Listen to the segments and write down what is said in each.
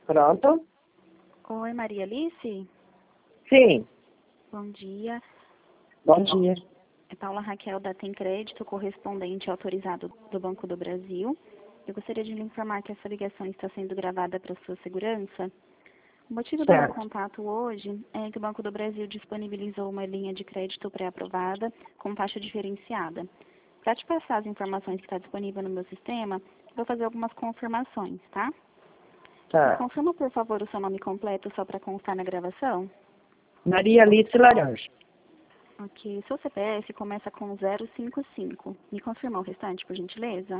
Pronto? Oi, Maria Alice? Sim. Bom dia. Bom dia. É Paula Raquel da Tem Crédito, correspondente autorizado do Banco do Brasil. Eu gostaria de lhe informar que essa ligação está sendo gravada para sua segurança. O motivo do meu Certo. contato hoje é que o Banco do Brasil disponibilizou uma linha de crédito pré-aprovada com taxa diferenciada. Para te passar as informações que está disponível no meu sistema, vou fazer algumas confirmações, tá? Me Tá. confirma, por favor, o seu nome completo só para constar na gravação? Maria Alice Laranja. Ok. Seu CPF começa com 055. Me confirma o restante, por gentileza?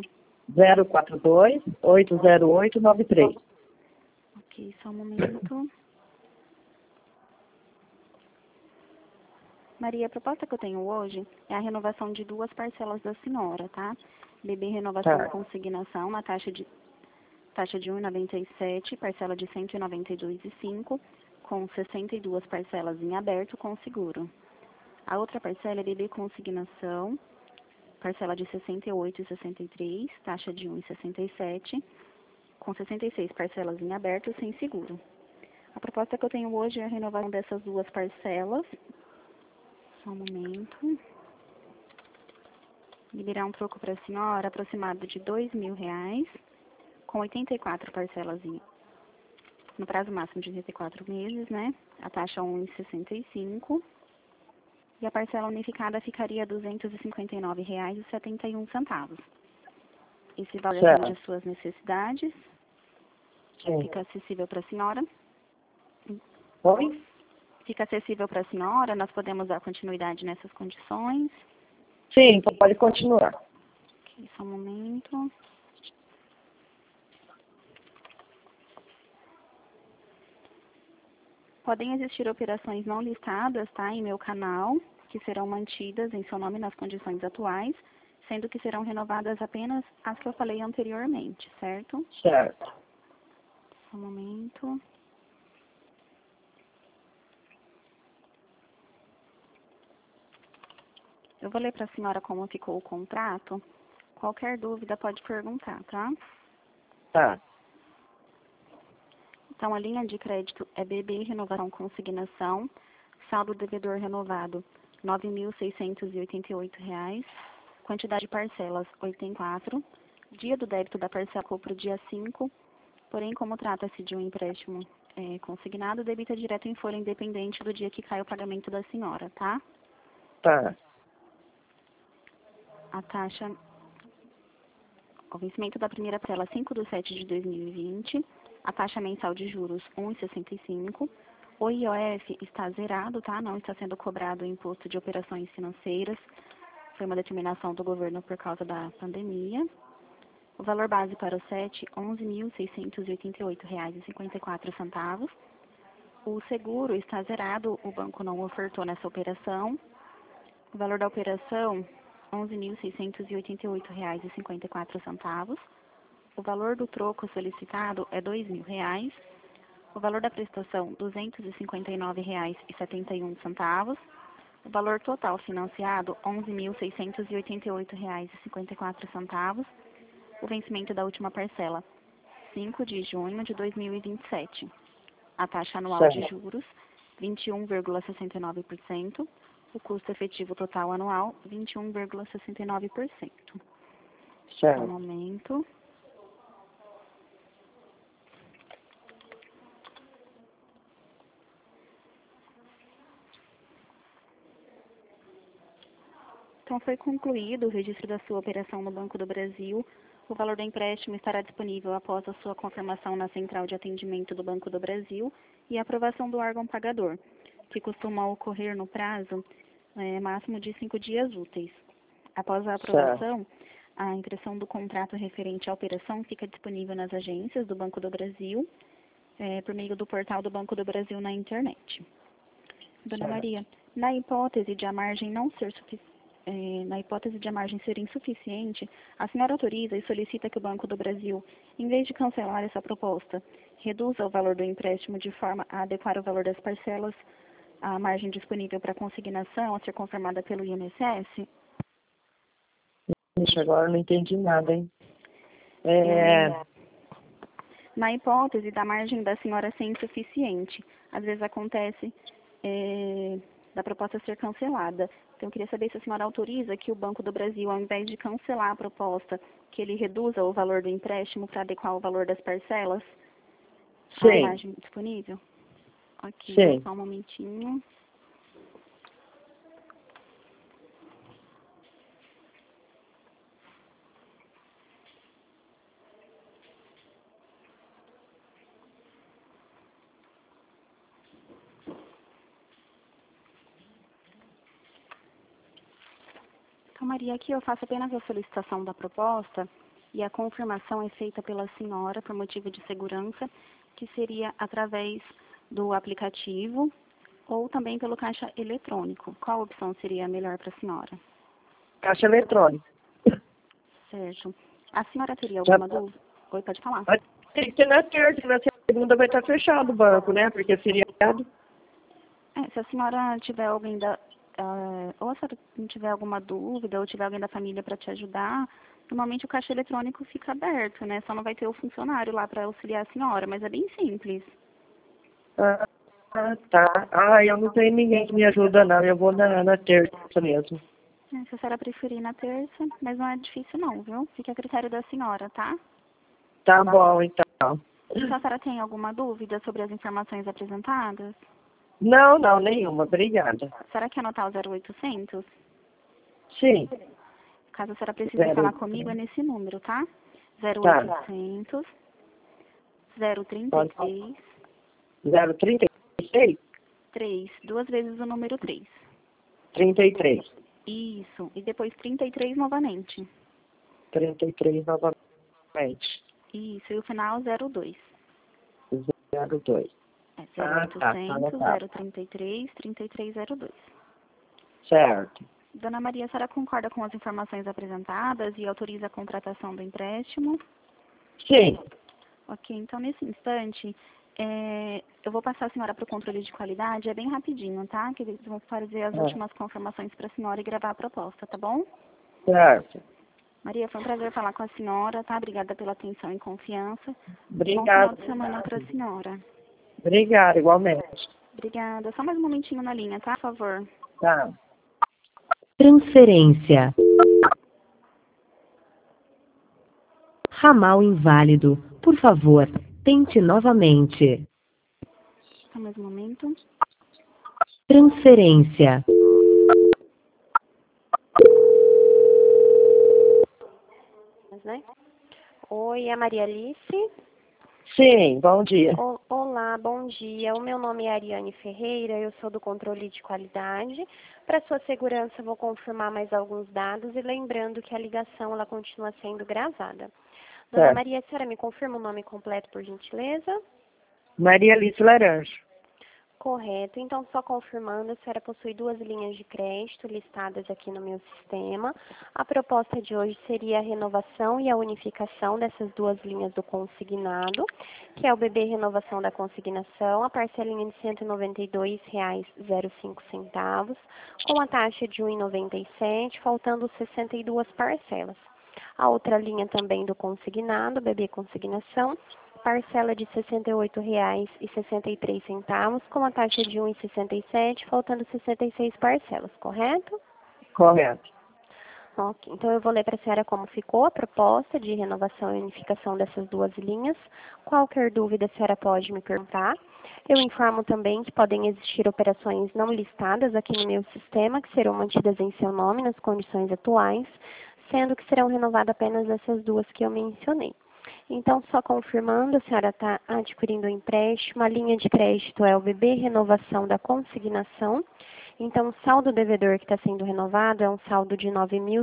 042-80893. Ok, só um momento. Maria, a proposta que eu tenho hoje é a renovação de 2 parcelas da senhora, tá? BB Renovação Tá. Consignação, na taxa de R$ 1,97, parcela de R$ 192,05, com 62 parcelas em aberto com seguro. A outra parcela é BB Consignação, parcela de R$ 68,63, taxa de R$ 1,67, com 66 parcelas em aberto sem seguro. A proposta que eu tenho hoje é a renovação dessas 2 parcelas. Só um momento. Liberar um troco para a senhora aproximado de R$ 2.000, com 84 parcelas no prazo máximo de 84 meses, né? A taxa 1,65. E a parcela unificada ficaria R$ 259,71. Esse valor atende às suas necessidades. Sim. Fica acessível para a senhora. Oi? Fica acessível para a senhora, nós podemos dar continuidade nessas condições. Sim, pode continuar. Ok, só um momento. Podem existir operações não listadas, tá, em meu canal, que serão mantidas em seu nome nas condições atuais, sendo que serão renovadas apenas as que eu falei anteriormente, certo? Certo. Só um momento. Eu vou ler para a senhora como ficou o contrato. Qualquer dúvida pode perguntar, tá? Tá. Então, a linha de crédito é BB Renovação Consignação, saldo devedor renovado R$ 9.688, quantidade de parcelas 84, dia do débito da parcela ficou para o dia 5, porém, como trata-se de um empréstimo consignado, debita direto em folha independente do dia que cai o pagamento da senhora, tá? Tá. A taxa, o vencimento da primeira parcela 5/7/2020, a taxa mensal de juros 1,65. O IOF está zerado, tá? Não está sendo cobrado o imposto de operações financeiras. Foi uma determinação do governo por causa da pandemia. O valor base para o SET, R$ 11.688,54. O seguro está zerado, o banco não ofertou nessa operação. O valor da operação, R$ 11.688,54. O valor do troco solicitado é R$ 2.000. O valor da prestação, R$ 259,71. O valor total financiado, R$ 11.688,54. O vencimento da última parcela, 5 de junho de 2027. A taxa anual de juros, 21,69%. O custo efetivo total anual, 21,69%. Só um momento. Então, foi concluído o registro da sua operação no Banco do Brasil. O valor do empréstimo estará disponível após a sua confirmação na Central de Atendimento do Banco do Brasil e a aprovação do órgão pagador, que costuma ocorrer no prazo máximo de 5 dias úteis. Após a aprovação, a impressão do contrato referente à operação fica disponível nas agências do Banco do Brasil, por meio do portal do Banco do Brasil na internet. Dona Maria, na hipótese de a margem não ser suficiente, na hipótese de a margem ser insuficiente, a senhora autoriza e solicita que o Banco do Brasil, em vez de cancelar essa proposta, reduza o valor do empréstimo de forma a adequar o valor das parcelas à margem disponível para consignação a ser confirmada pelo INSS? Ixi, agora eu não entendi nada, hein? Na hipótese da margem da senhora ser insuficiente, às vezes acontece da proposta ser cancelada. Então, eu queria saber se a senhora autoriza que o Banco do Brasil, ao invés de cancelar a proposta, que ele reduza o valor do empréstimo para adequar o valor das parcelas à Sim. margem disponível? Ok, Sim. só um momentinho. Então, Maria, aqui eu faço apenas a solicitação da proposta e a confirmação é feita pela senhora por motivo de segurança, que seria através do aplicativo ou também pelo caixa eletrônico. Qual opção seria melhor para a senhora? Caixa eletrônica. Certo. A senhora teria Já alguma dúvida? Oi, pode falar. tem que ser na terça, e na segunda vai estar fechado o banco, né? Porque é feriado. Se a senhora tiver alguém ou se a senhora não tiver alguma dúvida ou tiver alguém da família para te ajudar, normalmente o caixa eletrônico fica aberto, né? Só não vai ter o funcionário lá para auxiliar a senhora, mas é bem simples. Tá. Eu não tenho ninguém que me ajuda, não. Eu vou na terça mesmo. Se a senhora preferir na terça, mas não é difícil não, viu? Fica a critério da senhora, tá? Tá bom, então. Então a senhora tem alguma dúvida sobre as informações apresentadas? Não, nenhuma. Obrigada. A senhora quer anotar o 0800? Sim. Caso a senhora precise falar 0800. comigo, é nesse número, tá? Tá. 0800 Pode 033 036? 3, duas vezes o número 3. 33. Isso, e depois 33 novamente. 33 novamente. Isso, e o final 02. 02. É Tá 0800 anotado. 033 3302. Certo. Dona Maria, a senhora concorda com as informações apresentadas e autoriza a contratação do empréstimo? Sim. Ok, então nesse instante, eu vou passar a senhora para o controle de qualidade, é bem rapidinho, tá? Que eles vão fazer as últimas confirmações para a senhora e gravar a proposta, tá bom? Certo. Maria, foi um prazer falar com a senhora, tá? Obrigada pela atenção e confiança. Bom Obrigado. final de semana para a senhora. Obrigado, igualmente. Obrigada. Só mais um momentinho na linha, tá? Por favor. Tá. Transferência. Ramal inválido. Por favor, tente novamente. Só mais um momento. Transferência. Né? Oi, é Maria Alice. Sim, bom dia. Olá, bom dia. O meu nome é Ariane Ferreira, eu sou do controle de qualidade. Para sua segurança, vou confirmar mais alguns dados e lembrando que a ligação ela continua sendo gravada. Dona Certo. Maria, a senhora me confirma o nome completo, por gentileza? Maria Alice Laranja. Correto. Então, só confirmando, a senhora possui duas linhas de crédito listadas aqui no meu sistema. A proposta de hoje seria a renovação e a unificação dessas duas linhas do consignado, que é o BB Renovação da Consignação, a parcelinha de R$ 192,05, com a taxa de R$ 1,97, faltando 62 parcelas. A outra linha também do consignado, BB Consignação, parcela de R$ 68,63, com a taxa de R$ 1,67, faltando 66 parcelas, correto? Correto. Ok, então eu vou ler para a senhora como ficou a proposta de renovação e unificação dessas duas linhas. Qualquer dúvida a senhora pode me perguntar. Eu informo também que podem existir operações não listadas aqui no meu sistema, que serão mantidas em seu nome nas condições atuais, sendo que serão renovadas apenas essas duas que eu mencionei. Então, só confirmando, a senhora está adquirindo o empréstimo, a linha de crédito é o BB Renovação da Consignação. Então, o saldo devedor que está sendo renovado é um saldo de R$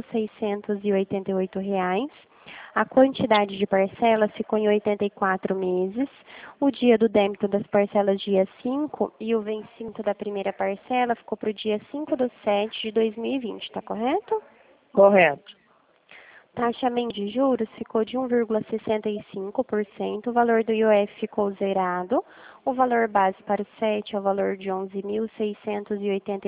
9.688. A quantidade de parcelas ficou em 84 meses. O dia do débito das parcelas, dia 5, e o vencimento da primeira parcela ficou para o dia 5/7/2020, está correto? Correto. Taxamento de juros ficou de 1,65%, o valor do IOF ficou zerado, o valor base para o SET é o valor de R$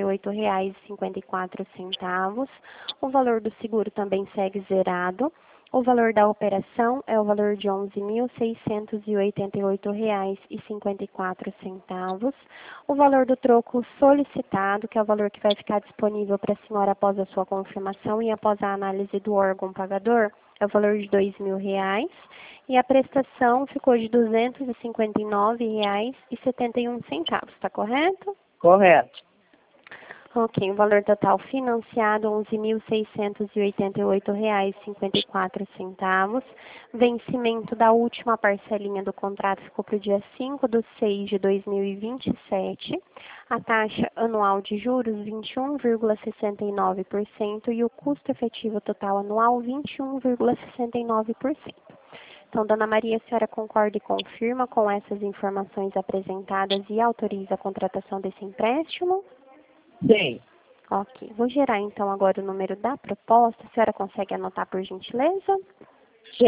11.688,54, o valor do seguro também segue zerado, O valor da operação é o valor de R$ 11.688,54. O valor do troco solicitado, que é o valor que vai ficar disponível para a senhora após a sua confirmação e após a análise do órgão pagador, é o valor de R$ 2.000. E a prestação ficou de R$ 259,71, está correto? Correto. Ok, o valor total financiado, R$ 11.688,54. Vencimento da última parcelinha do contrato ficou para o dia 5/6/2027. A taxa anual de juros, 21,69%, e o custo efetivo total anual, 21,69%. Então, Dona Maria, a senhora concorda e confirma com essas informações apresentadas e autoriza a contratação desse empréstimo? Sim. Ok. Vou gerar, então, agora o número da proposta. A senhora consegue anotar, por gentileza? Sim.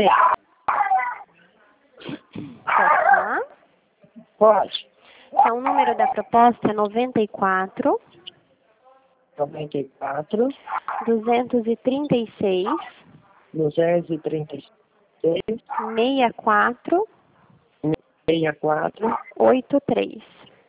Pode falar? Pode. Então, o número da proposta é 94 94, 236 236, 64 64, 83.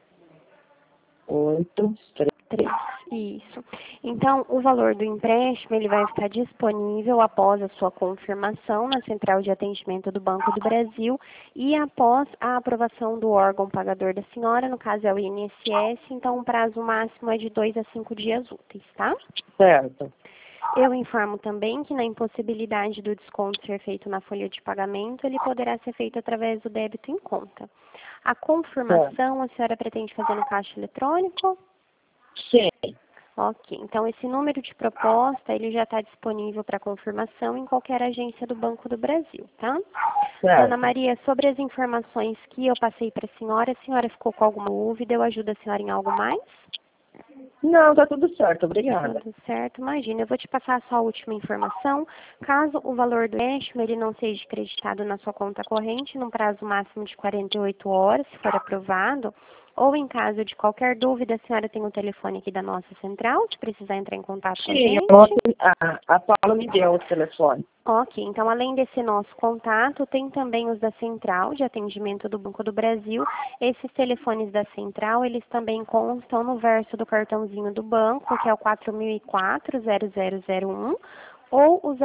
83. Isso. Então, o valor do empréstimo ele vai ficar disponível após a sua confirmação na Central de Atendimento do Banco do Brasil e após a aprovação do órgão pagador da senhora, no caso é o INSS, então o prazo máximo é de 2 a 5 dias úteis, tá? Certo. Eu informo também que na impossibilidade do desconto ser feito na folha de pagamento, ele poderá ser feito através do débito em conta. A confirmação a senhora pretende fazer no caixa eletrônico? Sim. Ok, então esse número de proposta, ele já está disponível para confirmação em qualquer agência do Banco do Brasil, tá? Certo. Dona Maria, sobre as informações que eu passei para a senhora ficou com alguma dúvida? Eu ajudo a senhora em algo mais? Não, tá tudo certo. Obrigada. Tudo certo, imagina. Eu vou te passar só a última informação. Caso o valor do empréstimo ele não seja creditado na sua conta corrente, num prazo máximo de 48 horas, se for aprovado, ou em caso de qualquer dúvida, a senhora tem o telefone aqui da nossa central, se precisar entrar em contato com a Sim, gente. a Paula me deu o telefone. Ok, então além desse nosso contato, tem também os da Central de Atendimento do Banco do Brasil. Esses telefones da Central, eles também constam no verso do cartãozinho do banco, que é o 4004-0001 ou o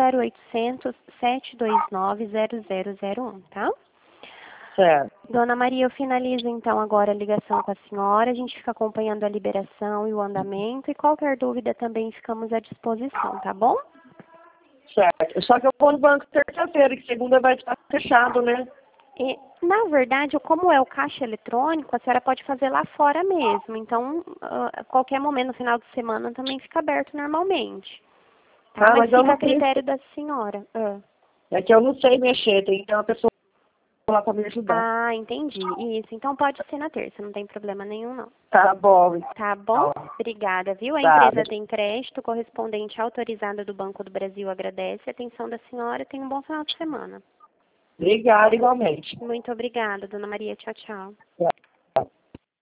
0800-729-0001, tá? Certo. Dona Maria, eu finalizo então agora a ligação com a senhora. A gente fica acompanhando a liberação e o andamento e qualquer dúvida também ficamos à disposição, tá bom? Certo. Só que eu vou no banco terça-feira, que segunda vai estar fechado, né? E, na verdade, como é o caixa eletrônico, a senhora pode fazer lá fora mesmo. Então, a qualquer momento, no final de semana, também fica aberto normalmente. Tá? Mas eu fica não a critério da senhora. É que eu não sei mexer, tem que ter uma pessoa lá para me ajudar. Ah, entendi. Isso. Então pode ser na terça, não tem problema nenhum, não. Tá bom. Tá bom? Obrigada, viu? A Tá. empresa tem crédito, correspondente autorizada do Banco do Brasil agradece a atenção da senhora. Tenha um bom final de semana. Obrigada, igualmente. Muito obrigada, Dona Maria. Tchau, tchau. Tchau.